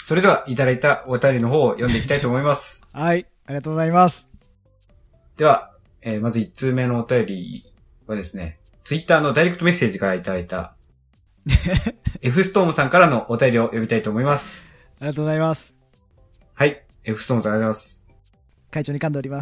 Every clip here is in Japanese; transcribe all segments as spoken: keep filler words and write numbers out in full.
それではいただいたお便りの方を読んでいきたいと思います。 はい、ありがとうございます。 では、えー、まずいち通目のお便りはですね、ツイッターのダイレクトメッセージからいただいたF ストームさんからのお便りを読みたいと思います。 ありがとうございます。 はい、F ストームさんありがとうございます。 会長に噛んでおります。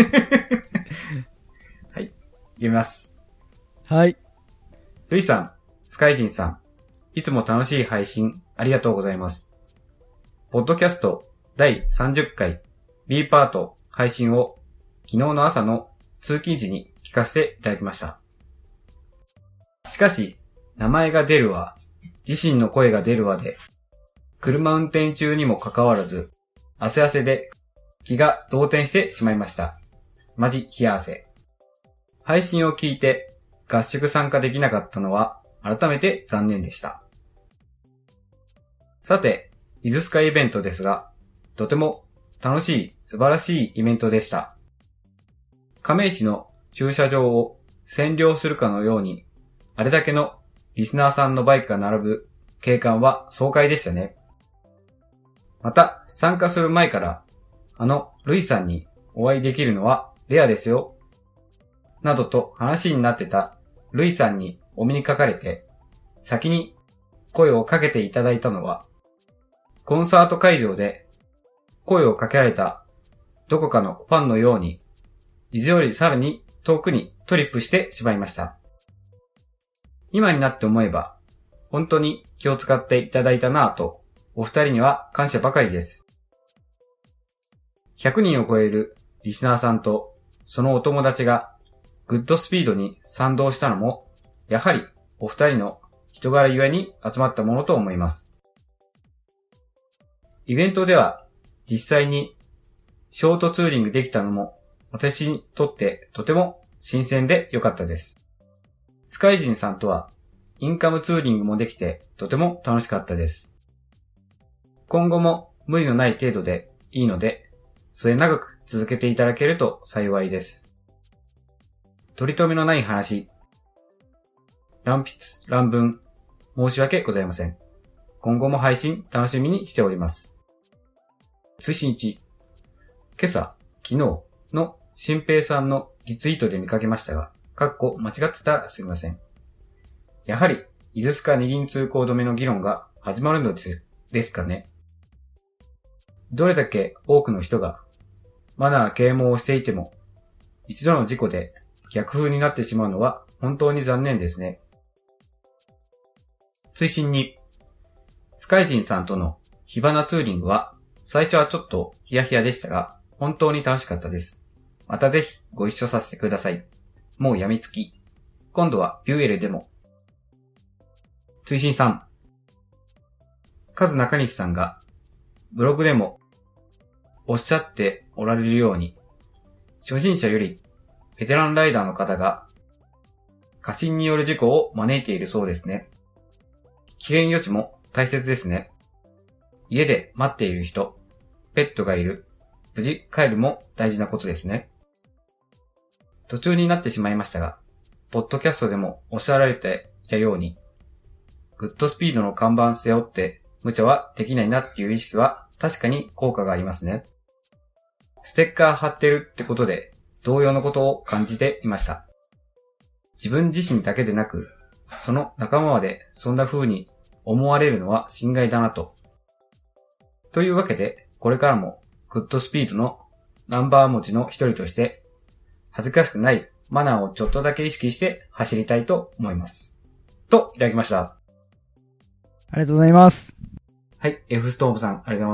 はい、読みます。 はい。 ルイさん、スカイジンさん、いつも楽しい配信ありがとうございます。ポッドキャストだいさんじゅっかい B パート配信を昨日の朝の通勤時に聞かせていただきました。しかし、名前が出るわ、自身の声が出るわで、車運転中にもかかわらず、汗汗で気が動転してしまいました。マジ冷や汗。配信を聞いて合宿参加できなかったのは改めて残念でした。さて、伊豆スカイイベントですが、とても楽しい素晴らしいイベントでした。亀石の駐車場を占領するかのように、あれだけのリスナーさんのバイクが並ぶ景観は爽快でしたね。また、参加する前から、あのルイさんにお会いできるのはレアですよ。などと話になってたルイさんにお目にかかれて、先に声をかけていただいたのは、コンサート会場で声をかけられたどこかのファンのように、伊豆よりさらに遠くにトリップしてしまいました。今になって思えば、本当に気を使っていただいたなぁと、お二人には感謝ばかりです。ひゃくにんを超えるリスナーさんとそのお友達がグッドスピードに賛同したのも、やはりお二人の人柄ゆえに集まったものと思います。イベントでは実際にショートツーリングできたのも私にとってとても新鮮で良かったです。スカイジンさんとはインカムツーリングもできてとても楽しかったです。今後も無理のない程度でいいので、末長く続けていただけると幸いです。取り留めのない話、乱筆乱文、申し訳ございません。今後も配信楽しみにしております。通信いち、今朝、昨日の新平さんのリツイートで見かけましたが、かっこ間違ってたらすみません。やはり、伊豆スカ二輪通行止めの議論が始まるのです、ですかね。どれだけ多くの人がマナー啓蒙をしていても、一度の事故で逆風になってしまうのは本当に残念ですね。追伸に、スカイジンさんとの火花ツーリングは最初はちょっとヒヤヒヤでしたが、本当に楽しかったです。またぜひご一緒させてください。もうやみつき。今度はビューエルでも。追伸さん、カズ中西さんがブログでもおっしゃっておられるように、初心者よりベテランライダーの方が過信による事故を招いているそうですね。危険予知も大切ですね。家で待っている人、ペットがいる、無事帰るも大事なことですね。途中になってしまいましたが、ポッドキャストでもおっしゃられていたように、グッドスピードの看板背負って無茶はできないなっていう意識は確かに効果がありますね。ステッカー貼ってるってことで同様のことを感じていました。自分自身だけでなく、その仲間までそんな風に思われるのは心外だなと。というわけで、これからもグッドスピードのナンバー持ちの一人として、恥ずかしくないマナーをちょっとだけ意識して走りたいと思います。と、いただきました。 ありがとうございます。 はい、F ストームさん、ありがとうございます。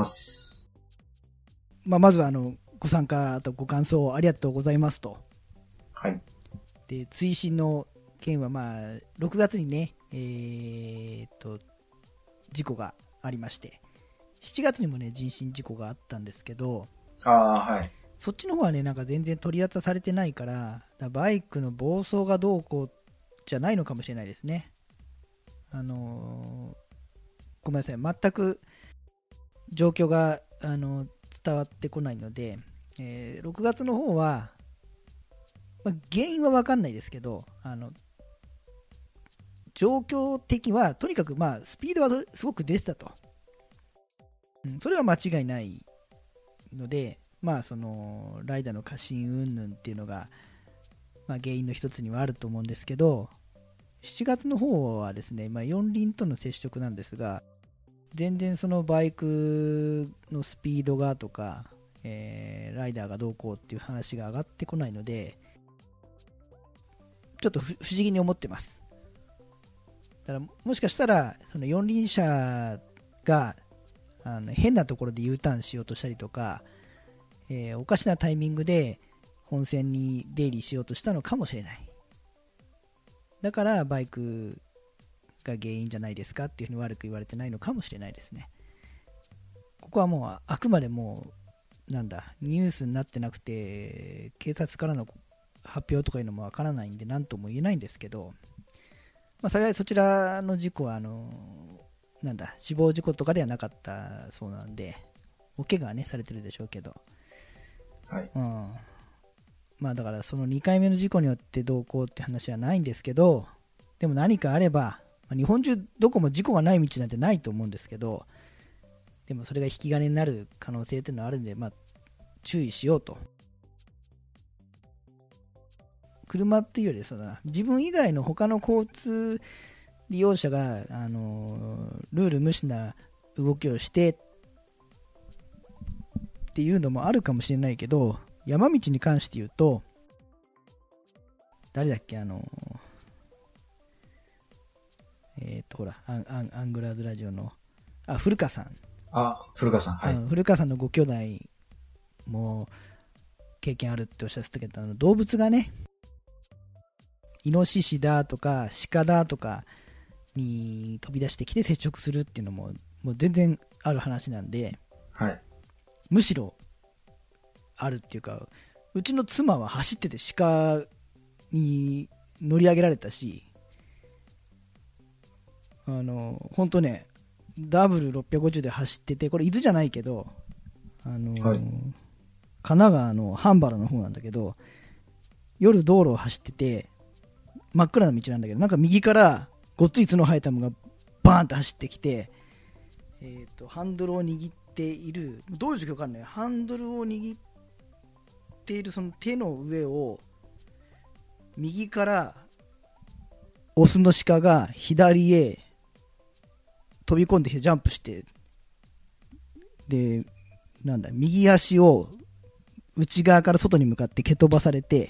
まあ、まずあの、ご参加とご感想ありがとうございますと。 はい。 で、追伸の件はまあ、ろくがつにね、えー、っと、事故がありまして、しちがつにもね、人身事故があったんですけど、 ああ、はい。 そっちの方はね、なんか全然取り扱されてないから、だからバイクの暴走がどうこうじゃないのかもしれないですね。あのー、ごめんなさい、全く状況が、あのー、伝わってこないので、えー、ろくがつの方は、まあ、原因は分かんないですけど、あの状況的はとにかくまあスピードはすごく出てたと。 うん、それは間違いないので、まあそのライダーの過信云々っていうのが、まあ、原因の一つにはあると思うんですけど、しちがつの方はですね、まあ、四輪との接触なんですが、全然そのバイクのスピードがとか、えー、ライダーがどうこうっていう話が上がってこないので、ちょっと不思議に思ってます。だからもしかしたらその四輪車があの変なところで U ターンしようとしたりとか、えー、おかしなタイミングで本線に出入りしようとしたのかもしれない。だからバイクが原因じゃないですかっていうふうに悪く言われてないのかもしれないですね。ここはもうあくまでもなんだニュースになってなくて、警察からの発表とかいうのもわからないんで何とも言えないんですけど、まあ、幸いそちらの事故はあのなんだ死亡事故とかではなかったそうなんで、お怪我はねされてるでしょうけど、 はい、 うん、まあだからそのにかいめの事故によってどうこうって話はないんですけど、でも何かあれば、まあ、日本中どこも事故がない道なんてないと思うんですけど、でもそれが引き金になる可能性っていうのはあるんで、まあ注意しようと。車っていうよりそうだな、自分以外の他の交通利用者が、あのー、ルール無視な動きをしてっていうのもあるかもしれないけど、山道に関して言うと、誰だっけ、あのー、えっ、ー、とほらアン、アン、アングラーズラジオのあ古川さん、 あ、古川さん、はい、 うん、古川さんのご兄弟も経験あるっておっしゃってたけど、あの動物がね、イノシシだとか鹿だとかに飛び出してきて接触するっていうのももう全然ある話なんで、 はい、 むしろあるっていうか、うちの妻は走ってて鹿に乗り上げられたし、あの本当ね ダブルろっぴゃくごじゅう で走ってて、これ伊豆じゃないけど、あの、はい、神奈川の半原の方なんだけど、夜道路を走ってて真っ暗な道なんだけど、なんか右からごっつい角生えたものがバーンって走ってきて、えーと、ハンドルを握っている、どういう状況かわかんない、ハンドルを握っているその手の上を右からオスの鹿が左へ飛び込んでジャンプして、でなんだ右足を内側から外に向かって蹴飛ばされて、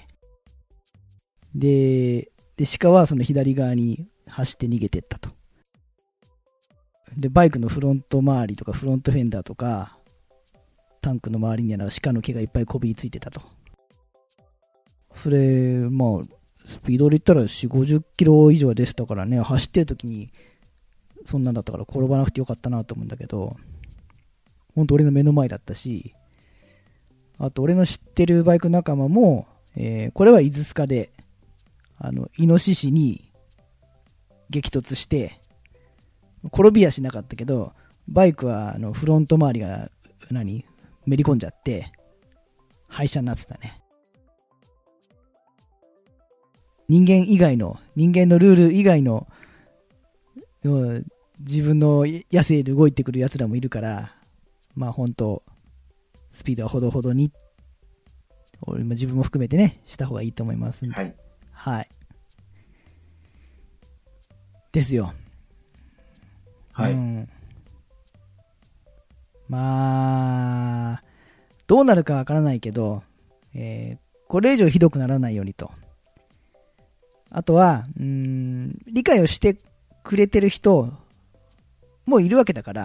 でで鹿はその左側に走って逃げていったと。でバイクのフロント周りとかフロントフェンダーとかタンクの周りには鹿の毛がいっぱいこびりついてたと。それまあスピードで言ったらよんじゅう、ごじゅっキロ以上でしたからね、走ってる時にそんなんだったから転ばなくてよかったなと思うんだけど、本当俺の目の前だったし、あと俺の知ってるバイク仲間も、えー、これは伊豆スカであのイノシシに激突して転びはしなかったけど、バイクはあのフロント周りが何めり込んじゃって廃車になってたね。人間以外の人間のルール以外の自分の野生で動いてくるやつらもいるから、まあ本当スピードはほどほどに、俺も自分も含めてねした方がいいと思いますんで、 はいはい、ですよ。 はい、 うん、まあどうなるかわからないけど、えー、これ以上ひどくならないようにと、あとはうーん理解をしてくれてる人もいるわけだから、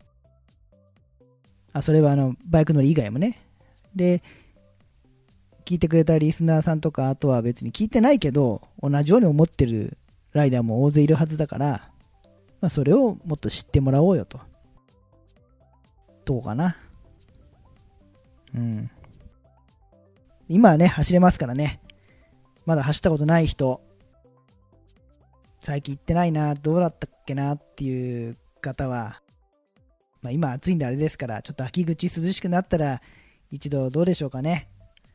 あそれはあのバイク乗り以外もね、で聞いてくれたリスナーさんとか、あとは別に聞いてないけど同じように思ってるライダーも大勢いるはずだから、まあ、それをもっと知ってもらおうよと。どうかな。うん。今はね走れますからね。まだ走ったことない人、最近行ってないな、どうだったっけなっていう方は、まあ、今暑いんであれですから、ちょっと秋口涼しくなったら一度どうでしょうかね。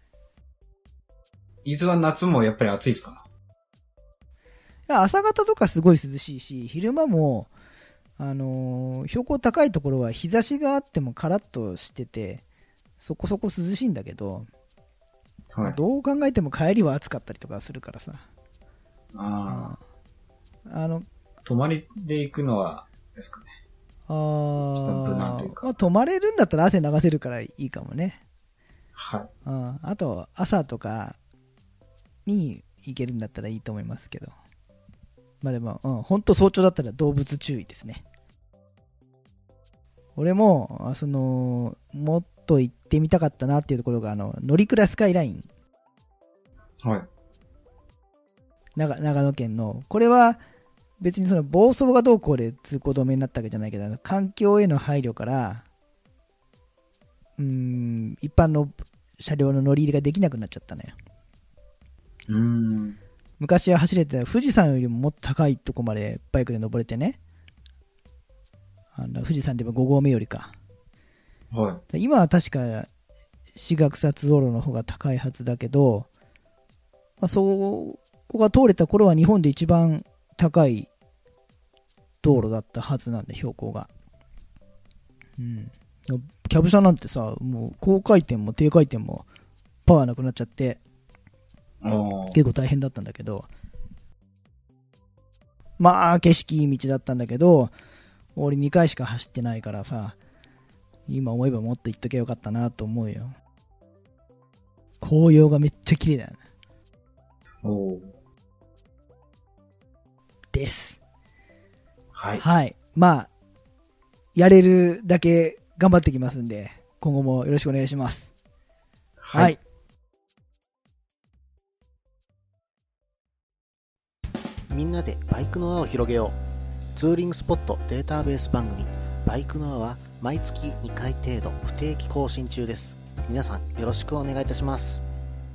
伊豆は夏もやっぱり暑いですか？ 朝方とかすごい涼しいし、昼間もあのー、標高高いところは日差しがあってもカラッとしてて、そこそこ涼しいんだけど、はい、まあ、どう考えても帰りは暑かったりとかするからさ。 ああ。あの、 泊まりで行くのはですかね。 ああ。 無難というか。 まあ、泊まれるんだったら汗流せるからいいかもね。 はい。 うん。あと、朝とかに行けるんだったらいいと思いますけど。まあでも、うん、ほんと早朝だったら動物注意ですね。俺も、その、もっと行ってみたかったなっていうところが、あの、乗鞍スカイライン。 はい。 長、長野県の、これは別にその暴走がどうこうで通行止めになったわけじゃないけど、環境への配慮から、うーん、一般の車両の乗り入れができなくなっちゃったのよ。 うーん。 昔は走れてた富士山よりももっと高いとこまでバイクで登れてね。あの富士山でもご合目よりか。 はい。 今は確か志賀草津道路の方が高いはずだけど、まあ、そこが通れた頃は日本で一番高い道路だったはずなんで、標高が。うん。キャブ車なんてさ、もう高回転も低回転もパワーなくなっちゃって、結構大変だったんだけど、まあ景色いい道だったんだけど、俺にかいしか走ってないからさ、今思えばもっと行っとけばよかったなと思うよ。紅葉がめっちゃ綺麗だよね。 おー。 です。 はい。 はい。まあ、やれるだけ頑張ってきますんで、今後もよろしくお願いします。はい。はい、 みんなでバイクの輪を広げよう。ツーリングスポットデータベース番組バイクの輪は毎月にかい程度不定期更新中です。皆さんよろしくお願いいたします。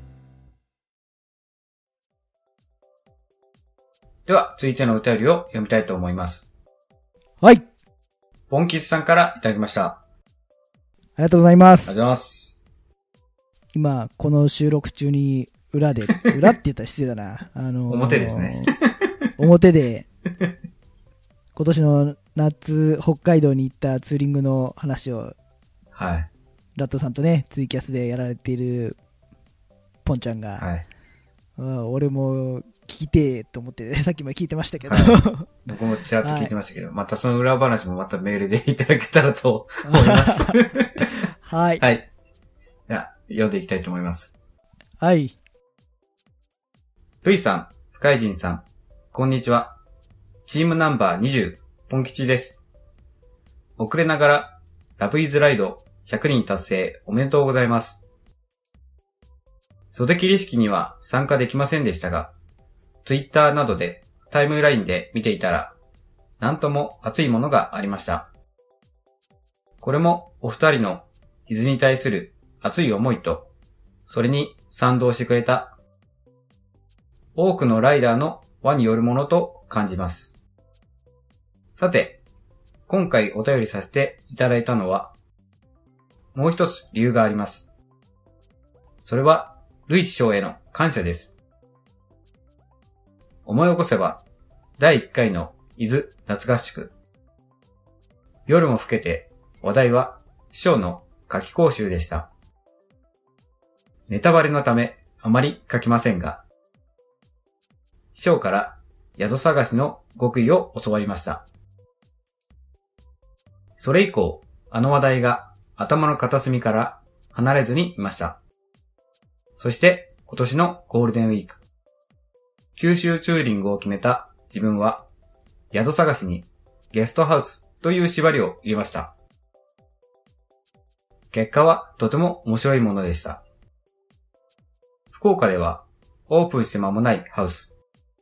では続いてのお便りを読みたいと思います。 はい。 ボンキスさんからいただきました。 ありがとうございます。 ありがとうございます。 今この収録中に裏で裏って言ったら失礼だな。あのー、 表ですね。 表で今年の夏北海道に行ったツーリングの話を、 はい、 ラットさんとねツイキャスでやられているポンちゃんが、 はい、 俺も聞いてと思って、ね、さっきも聞いてましたけど、 はい、僕もちらっと聞いてましたけど、はい、またその裏話もまたメールでいただけたらと思いますはい、 はい、では読んでいきたいと思います。 はい。 ルイさん、スカイジンさん、こんにちは。チームナンバーにじゅう、ポン吉です。遅れながら、ラブイズライドひゃくにん達成おめでとうございます。袖切り式には参加できませんでしたが、ツイッターなどでタイムラインで見ていたら、なんとも熱いものがありました。これもお二人の伊豆に対する熱い思いと、それに賛同してくれた多くのライダーの輪によるものと感じます。さて、今回お便りさせていただいたのは、もう一つ理由があります。それは、ルイ師匠への感謝です。思い起こせば、だいいっかいの伊豆夏合宿。夜も更けて、話題は師匠の夏季講習でした。ネタバレのため、あまり書きませんが、師匠から宿探しの極意を教わりました。それ以降、あの話題が頭の片隅から離れずにいました。そして今年のゴールデンウィーク、九州ツーリングを決めた自分は、宿探しにゲストハウスという縛りを入れました。結果はとても面白いものでした。福岡ではオープンして間もないハウス。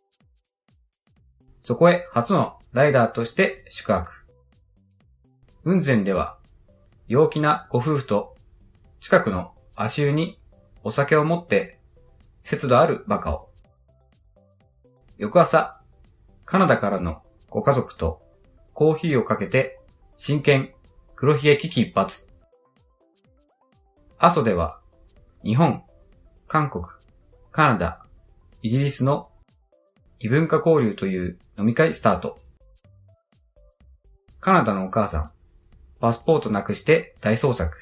そこへ初のライダーとして宿泊。雲仙では陽気なご夫婦と近くの足湯にお酒を持って節度あるバカを。翌朝、カナダからのご家族とコーヒーをかけて真剣黒ひげ危機一髪。阿蘇では日本、韓国、カナダ、イギリスの異文化交流という飲み会スタート。 カナダのお母さん、パスポートなくして大捜索。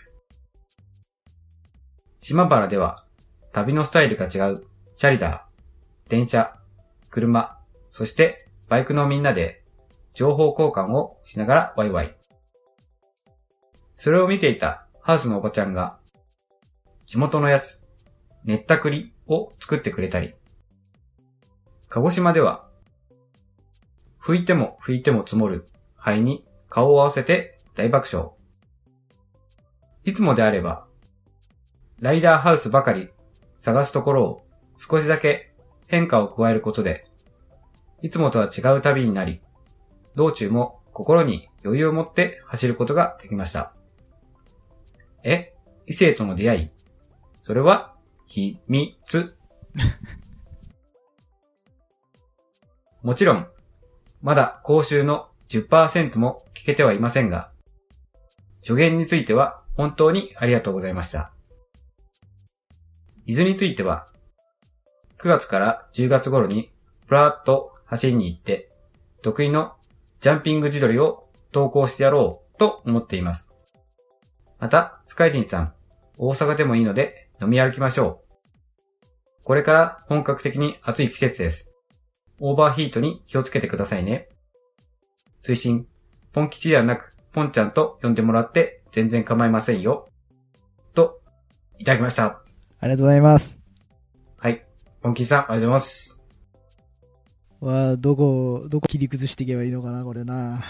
島原では旅のスタイルが違うチャリダー、電車、車、そしてバイクのみんなで情報交換をしながらワイワイ。それを見ていたハウスのおばちゃんが地元のやつ、ねったくりを作ってくれたり、鹿児島では拭いても拭いても積もる灰に顔を合わせて大爆笑。いつもであればライダーハウスばかり探すところを少しだけ変化を加えることで、いつもとは違う旅になり、道中も心に余裕を持って走ることができました。え、異性との出会い、それは秘密。もちろん、まだ講習の じゅっパーセント も聞けてはいませんが、助言については本当にありがとうございました。伊豆については、くがつからじゅうがつ頃にプラーっと走りに行って、得意のジャンピング自撮りを投稿してやろうと思っています。また、スカイジンさん、大阪でもいいので飲み歩きましょう。これから本格的に暑い季節です。オーバーヒートに気をつけてくださいね。推進、ポン吉ではなく、ポンちゃんと呼んでもらって全然構いませんよ。と、いただきました。 ありがとうございます。 はい。ポン吉さん、ありがとうございます。 わあ、どこ、どこ切り崩していけばいいのかな、これな。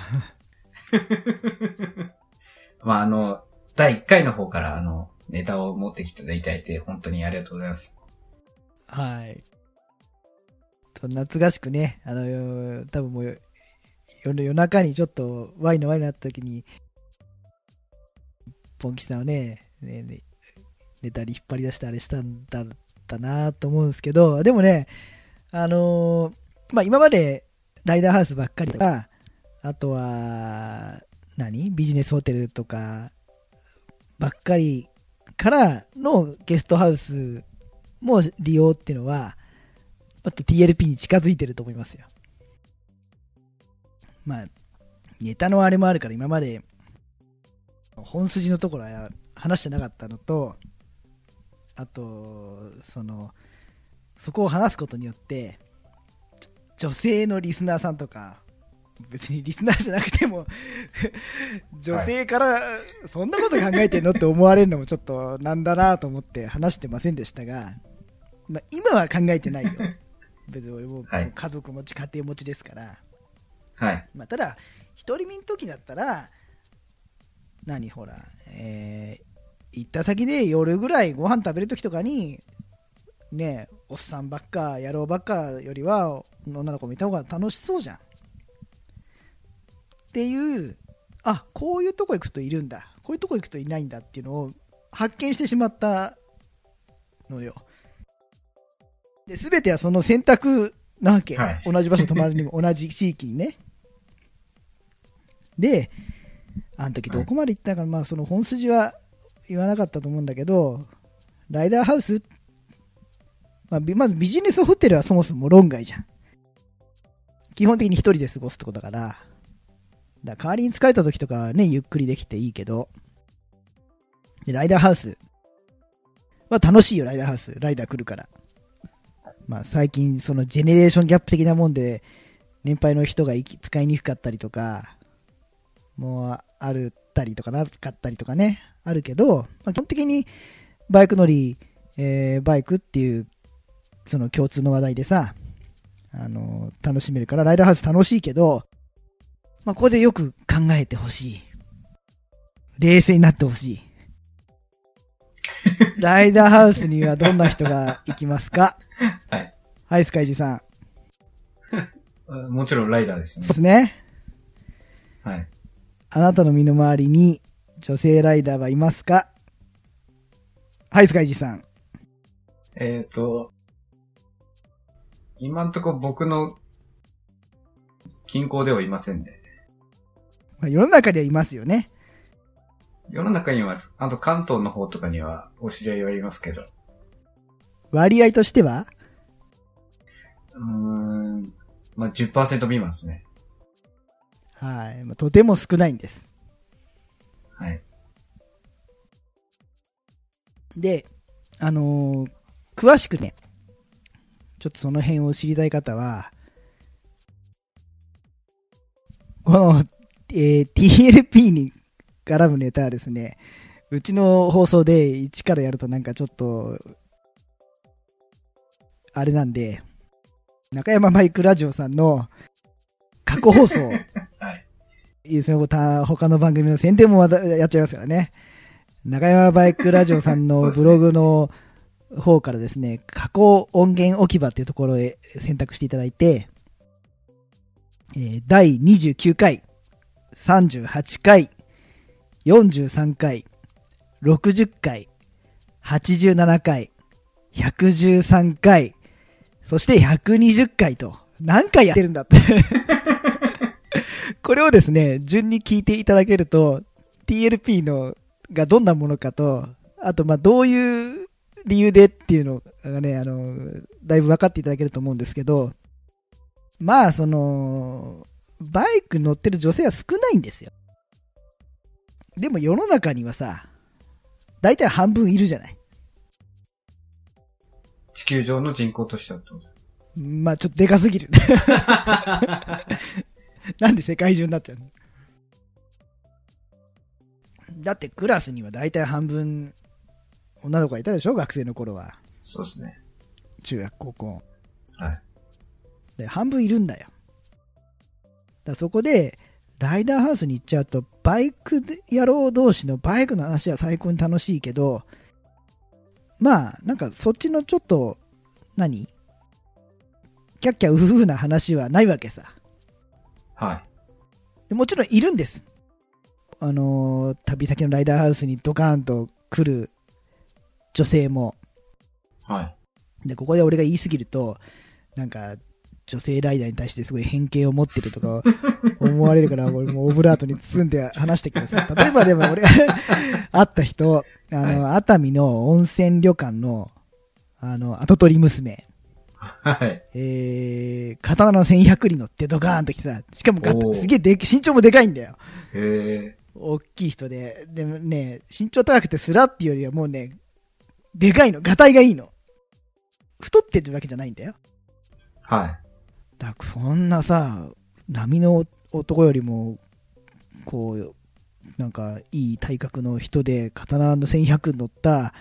まあ、あの、だいいっかいの方から、あの、ネタを持ってきていただいて、本当にありがとうございます。 はい。と懐かしくね、あの、多分もう、夜, 夜中にちょっとワイのワイになった時に、ポンキさんをね、ねねネタに引っ張り出してあれしたんだったなと思うんですけど、でもね、あのー、まあ今までライダーハウスばっかりとか、あとは、何ビジネスホテルとかばっかりからのゲストハウスも利用っていうのは、ちょっと ティーエルピー に近づいてると思いますよ。まあ、ネタのあれもあるから今まで本筋のところは話してなかったのと、あと、その、そこを話すことによって、女性のリスナーさんとか、別にリスナーじゃなくても女性からそんなこと考えてんのって思われるのもちょっとなんだなと思って話してませんでしたが、まあ、今は考えてないよ。別に俺も家族持ち家庭持ちですから、 はい。 まあ、ただ独り身の時だったら何ほら、えー、行った先で夜ぐらいご飯食べる時とかにね、おっさんばっか野郎ばっかよりは女の子見た方が楽しそうじゃんっていう、あ、こういうとこ行くといるんだ、こういうとこ行くといないんだっていうのを発見してしまったのよ。で、全てはその選択なわけ、はい、同じ場所泊まるにも同じ地域にね。で、あの時どこまで行ったか、はい、まあその本筋は言わなかったと思うんだけど、ライダーハウス、まあ、まずビジネスホテルはそもそも論外じゃん。基本的に一人で過ごすってことだから、だから代わりに疲れた時とかはね、ゆっくりできていいけど、でライダーハウスは楽しいよ。ライダーハウス、ライダー来るから。まあ最近そのジェネレーションギャップ的なもんで年配の人が使いにくかったりとかもうあるったりとかなかったりとかね、あるけど、まあ、基本的にバイク乗り、えー、バイクっていうその共通の話題でさ、あのー、楽しめるからライダーハウス楽しいけど、まあここでよく考えてほしい。冷静になってほしい。ライダーハウスにはどんな人が行きますか？ はい。 はい、スカイジさん。もちろんライダーですね。 そうですね。 はい。 あなたの身の回りに女性ライダーはいますか？はい、スカイジさん。 えっと、今んとこ僕の近郊ではいませんね。 まあ、世の中にはいますよね。 世の中にはいます。あと関東の方とかにはお知り合いはいますけど。 割合としてはうーん、まあ、じゅっパーセント 未満ですね。 はい。まあ、とても少ないんです。 はい。 で、あのー、詳しくね、ちょっとその辺を知りたい方は、この、えー、ティーエルピー に絡むネタはですね、うちの放送で一からやるとなんかちょっと、あれなんで、中山マイクラジオさんの過去放送、はい、いいですね、他の番組の宣伝もやっちゃいますからね。中山バイクラジオさんのブログの方からですね、過去音源置き場っていうところへ選択していただいて、えー、だいにじゅうきゅうかい、さんじゅうはちかい、よんじゅうさんかい、ろくじゅっかい、はちじゅうななかい、ひゃくじゅうさんかい、そしてひゃくにじゅっかいと、何回やってるんだって。これをですね、順に聞いていただけると、ティーエルピー のがどんなものかと、あと、ま、どういう理由でっていうのがね、あの、だいぶ分かっていただけると思うんですけど、まあ、その、バイク乗ってる女性は少ないんですよ。でも世の中にはさ、大体半分いるじゃない。 地球上の人口としてはってこと？ まあちょっとでかすぎる。なんで世界中になっちゃうの？だってクラスには大体半分女の子がいたでしょ、学生の頃は。 そうですね。 中学高校。 はい。 で半分いるんだよ。だそこでライダーハウスに行っちゃうと、バイク野郎同士のバイクの話は最高に楽しいけど、まあなんかそっちのちょっと何キャッキャウフフな話はないわけさ。 はい。 でもちろんいるんです。あのー、旅先のライダーハウスにドカーンと来る女性も。 はい。 でここで俺が言い過ぎると、なんか女性ライダーに対してすごい偏見を持ってるとか思われるから、俺もオブラートに包んで話してください。例えばでも俺が会った人、あの、はい、熱海の温泉旅館の、あの、跡取り娘。 はい。 えー、刀のせんひゃくに乗ってドカーンと来てさ、しかもガッすげえで身長もでかいんだよ。 へー。 大きい人で、でもね、身長高くてスラっていうよりはもうね、でかいの、ガタイがいいの。太ってるわけじゃないんだよ。 はい。 だそんなさ、波の男よりもこうなんかいい体格の人で刀のせんひゃく乗った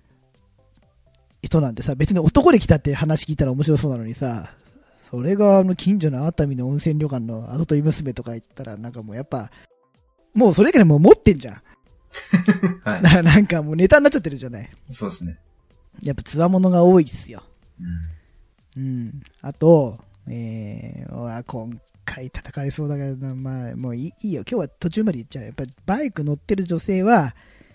人なんてさ、別に男で来たって話聞いたら面白そうなのにさ、それがあの近所の熱海の温泉旅館の跡取り娘とか言ったら、なんかもうやっぱもうそれからいもう持ってんじゃん。はい、な, なんかもうネタになっちゃってるじゃない。 そうですね。 やっぱつわものが多いっすよ。 うん。 うん、あとえー、今回叩かれそうだけど、まあ、もういいよ。今日は途中まで言っちゃう。やっぱりバイク乗ってる女性は、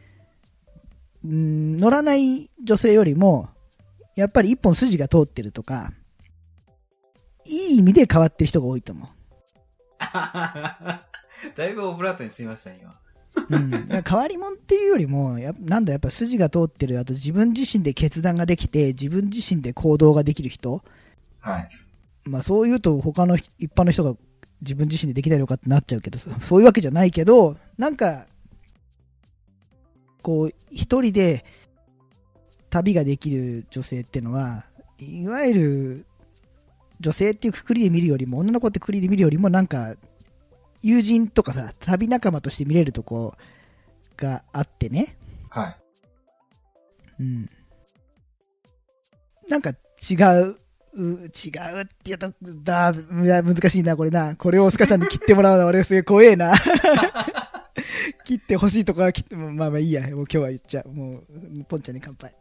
ん乗らない女性よりも、やっぱり一本筋が通ってるとか、いい意味で変わってる人が多いと思う。 だいぶオブラートにすみましたね、今。 うん、変わり者っていうよりもやなんだやっぱ筋が通ってる、あと自分自身で決断ができて自分自身で行動ができる人、 はい、 まあそういうと他の一般の人が自分自身でできないのかってなっちゃうけど、そういうわけじゃないけど、なんかこう一人で旅ができる女性っていうのは、いわゆる女性っていうくくりで見るよりも、女の子ってくくりで見るよりも、なんか友人とかさ、旅仲間として見れるとこがあってね。 はい。 うん。なんか違う、違うって言うと、だ、難しいな、これな。これをスカちゃんに切ってもらうのは俺すげえ怖えな。切ってほしいとこは切っても、まあまあいいや。もう今日は言っちゃう。もう、ポンちゃんに乾杯。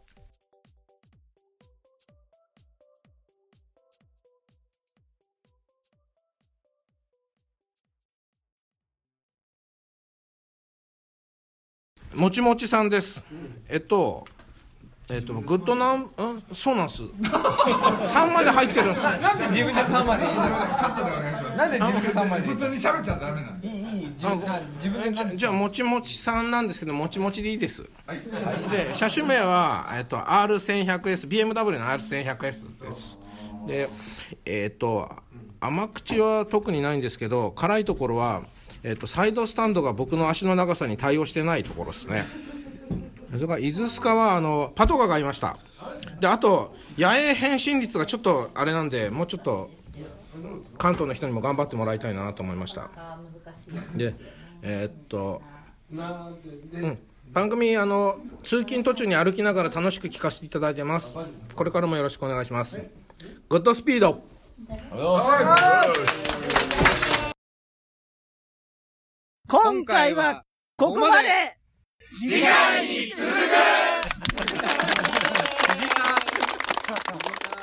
もちもちさんです。えっと、えっと、グッドナン、んそうなんす。さんまで入ってるんです。 なんで自分でさんまで言うんですか。なんで自分でさんまで言うんですか。 普通に喋っちゃダメなの。 いい、いい、自分自分で。 じゃあ、もちもちさんなんですけど、もちもちでいいです。はい。で、車種名は、えっと、アールせんひゃくエス、ビーエムダブリュー の アールせんひゃくエス です。で、えっと、 甘口は特にないんですけど、辛いところは、えーと、サイドスタンドが僕の足の長さに対応してないところですね。それから伊豆スカはあのパトカーがいました。で、あと野営返信率がちょっとあれなんで、もうちょっと関東の人にも頑張ってもらいたいなと思いました。で、えー、っと、うん、番組あの通勤途中に歩きながら楽しく聞かせていただいてます。これからもよろしくお願いします。グッドスピード。 今回はここまで。 次回に続く